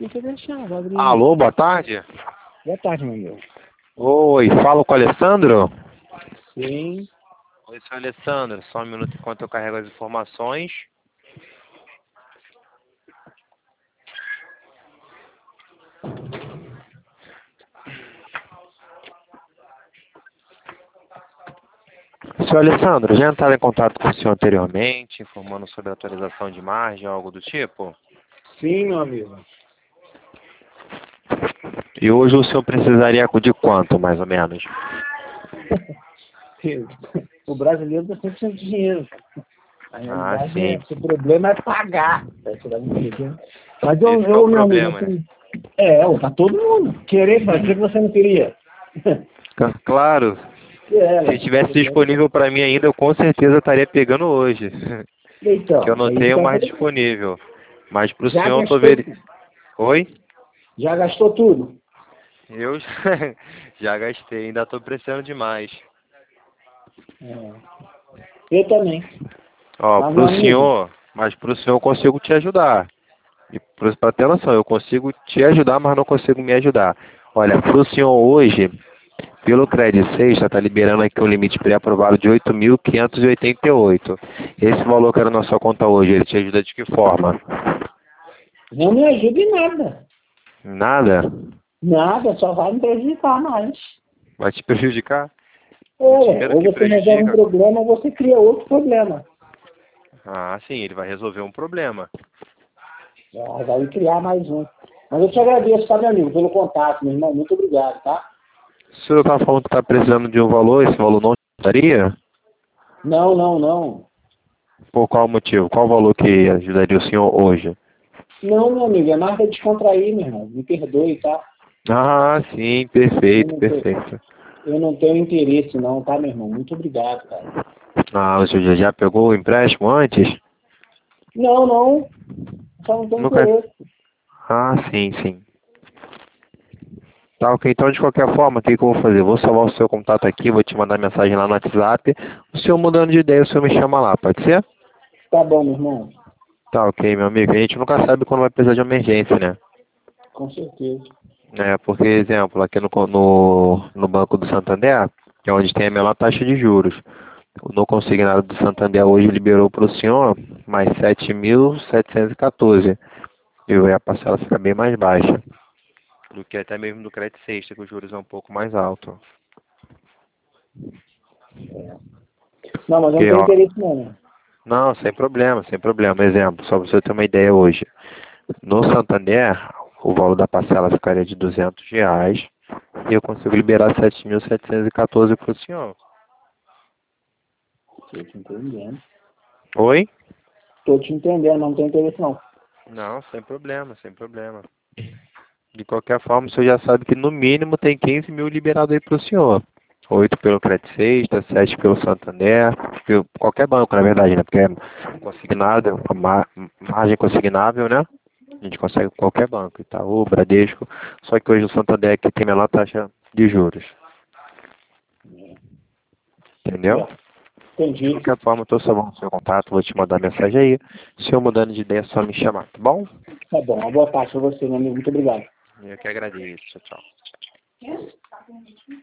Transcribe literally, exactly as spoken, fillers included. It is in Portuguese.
Deixa eu deixar, vou abrir. Alô, boa tarde. Boa tarde, meu amigo. Oi, falo com o Alessandro? Sim. Oi, senhor Alessandro. Só um minuto enquanto eu carrego as informações. Senhor Alessandro, já entraram em contato com o senhor anteriormente, informando sobre a atualização de margem, algo do tipo? Sim, meu amigo. E hoje o senhor precisaria de quanto, mais ou menos? O brasileiro está sempre sem dinheiro. A Ah, realidade sim. é, o problema é pagar. Tá tirando um vídeo. Mas eu, Esse é eu o meu amigo, problema, né? assim, é, ó, tá todo mundo. Querer fazer que você não queria. C- Claro, É, se ué, tivesse problema. disponível para mim ainda, eu com certeza estaria pegando hoje. Que eu Então, não é isso que tenho eu mais falei. disponível. Mas para o Já senhor eu tô gastou, veri... Oi? já gastou tudo. Eu já já gastei, ainda estou precisando demais. É. Eu também. Ó, Mas, meu pro amigo, senhor, mas pro senhor eu consigo te ajudar. E para ter noção, eu consigo te ajudar, mas não consigo me ajudar. Olha, pro senhor hoje, pelo Credit Sexta, está liberando aqui um limite pré-aprovado de oito mil quinhentos e oitenta e oito. Esse valor que era na sua conta hoje, ele te ajuda de que forma? não me ajuda em nada. Nada? Nada, só vai me prejudicar mais. Vai te prejudicar? É, O dinheiro ou que você resolve um prejudica? problema, ou você cria outro problema. Ah, sim, ele vai resolver um problema. Ah, vai criar mais um. Mas eu te agradeço, tá, meu amigo, pelo contato, meu irmão. Muito obrigado, tá? O senhor está falando que está precisando de um valor, esse valor não te daria? Não, não, não. Por qual motivo? Qual valor que ajudaria o senhor hoje? Não, meu amigo, é mais pra descontrair, meu irmão. Me perdoe, tá? Ah, sim, Eu perfeito, não, tenho, perfeito. eu não tenho interesse, não, tá, meu irmão? Muito obrigado, cara. Ah, o senhor já pegou o empréstimo antes? Não, não. Só não tenho Nunca. interesse. Ah, sim, sim. Tá, ok. Então, de qualquer forma, o que que eu vou fazer? Vou salvar o seu contato aqui, vou te mandar mensagem lá no WhatsApp. O senhor mudando de ideia, o senhor me chama lá, pode ser? Tá bom, meu irmão. Tá, ok, meu amigo. A gente nunca sabe quando vai precisar de emergência, né? Com certeza. É, porque, exemplo, aqui no, no, no Banco do Santander, que é onde tem a menor taxa de juros, no consignado do Santander hoje liberou para o senhor mais sete mil setecentos e quatorze. E aí a parcela fica bem mais baixa do que até mesmo do crédito sexta, que os juros é um pouco mais alto. É. Não, mas eu não Porque, tenho ó, interesse, não. não, sem problema, sem problema. Exemplo, só para você ter uma ideia hoje. No Santander, o valor da parcela ficaria de duzentos reais e eu consigo liberar sete mil setecentos e quatorze para o senhor. Tô te entendendo. Oi? Tô te entendendo, mas não tenho interesse, não. Não, sem problema, sem problema. De qualquer forma, o senhor já sabe que no mínimo tem quinze mil liberado aí para o senhor. Oito pelo Credit Sexta, sete pelo Santander, pelo- qualquer banco, na verdade, né? Porque é consignado, a mar- margem consignável, né? A gente consegue com qualquer banco, Itaú, Bradesco. Só que hoje o Santander aqui tem menor taxa de juros. Entendeu? É. De Entendi. qualquer forma, eu estou salvando o seu contato, vou te mandar mensagem aí. Se eu mudando de ideia, é só me chamar, tá bom? Tá bom. Uma boa tarde pra você, meu amigo. Muito obrigado. Eu que agradeço. Tchau, tchau.